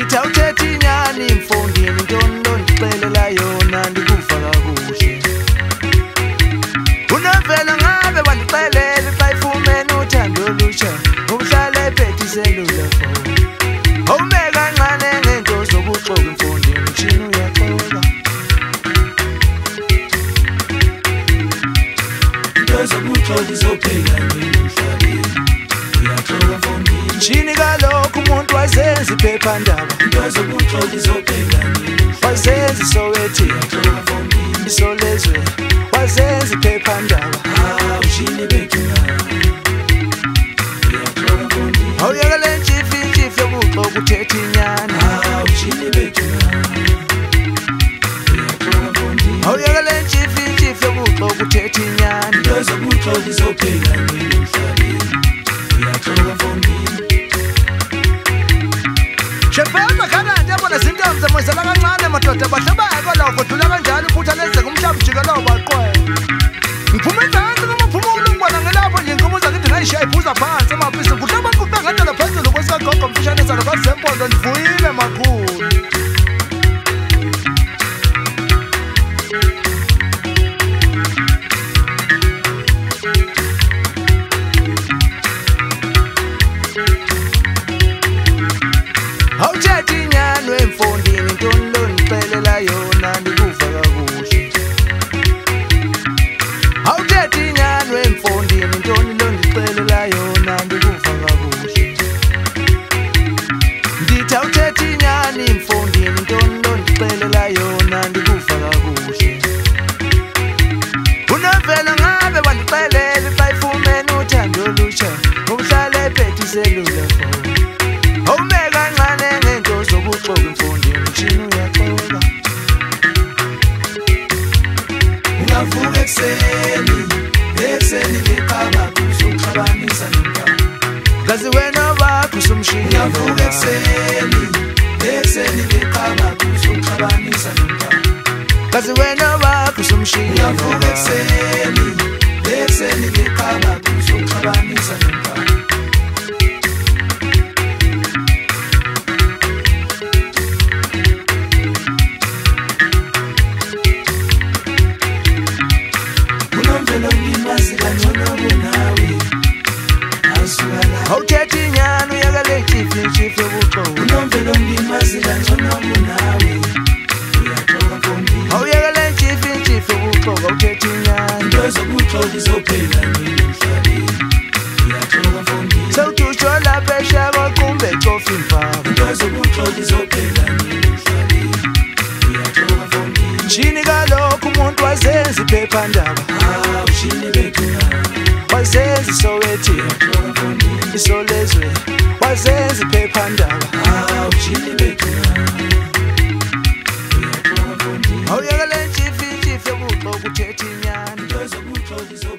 Ngithawuthetha inyani mfondini ntoni lo ndixelela yona ndikuva kakuhle Unovela ngabe wandixelela xa ifumene uthando olutsha Umhlala ephethe iselula phone Awume kancane ngento zobuxoki mfondini mtshini uyaxoka Into zobuxoki zophela emhlabeni Uyaxoka mfondini Mtshini kalokhu umuntu wazenza iphephandaba Into zobuxoki zophela wazenza iSoweto Uyaxoka mfondini Isolezwe wazenza iphephandaba Mtshini bethu Uyaxoka mfondini Awuyeka le ntshifi yobuxoki uthetha inyani Mtshini bethu Uyaxoka mfondini Awuyeka le ntshifi yobuxoki uthetha inyani Into zobuxoki zophela emhlabeni Uyaxoka mfondini Shepema kana ndiyabona zintombi zamoyisela kancane madoda bahlabaya koloko dlula kanjalo iphutha lenzeka umhlaba jikelo baqwela Ngiphume phansi ngamaphumulo ngibona ngelapho nje inkomo zakithi ngayishiya iphuza phansi emapisi kuhlaba kuqqa ngendlela phezulu kwesikagogo mfishane salo kwazempondo ndivuyile makhulu Awuthetha inyani wemfondini ntoni lo ndixelela yona ndikuva kakuhle Awuthetha inyani wemfondini ntoni lo ndixelela yona ndikuva kakuhle Ndithi awuthetha inyani mfondini ntoni lo ndixelela yona ndikuva kakuhle Unovela ngabe wandixelela xa ifumene uthando olutsha Umhlala ephethe iselula phone Awume kancane ngento zobuxoki mfondini mtshini uyaxoka Ungavuka ekuseni ngeqaba kuzoxabanisa nomntwana Kazi wena bakho usumshini Ungavuka ekuseni ngeqaba kuzoxabanisa nomntwana Kazi wena bakho usumshini Ungavuka ekuseni ngeqaba kuzoxabanisa nomntwana Awuthetha inyani uyeka le ntshifi yobuxoki Unomvelo mlimazi kangcono kunawe Uyaxoka mfondini Awuyeka le ntshifi yobuxoki awuthetha inyani Into zobuxoki zophela emhlabeni Uyaxoka mfondini Sewuthusho lapha eshaka qumbe ecofa imvaba Into zobuxoki zophela emhlabeni Uyaxoka mfondini Mtshini kalokhu umuntu wazenza iphephandaba Mtshini bethu wazenza iSoweto Isolezwe wazenza iphephandaba Mtshini bethu Awuyeka le ntshifi yobuxoki uthetha inyani